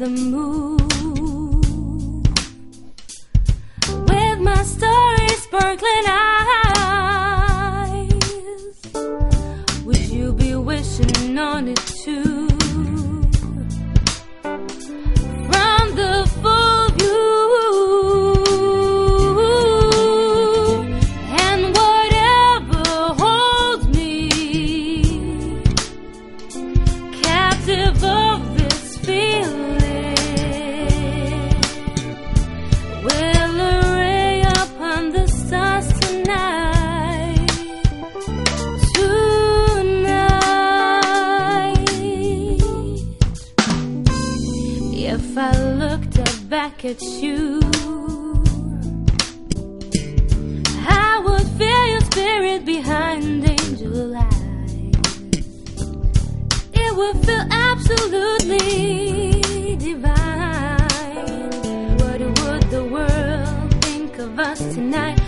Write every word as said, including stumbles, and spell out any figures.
the move. With my starry sparkling eyes, would you be wishing on it too? From the full view, and whatever holds me captive of this feeling will array upon the stars tonight. Tonight, if I looked up back at you, I would feel your spirit behind angel eyes. It would feel absolutely divine. What would the world think of us tonight?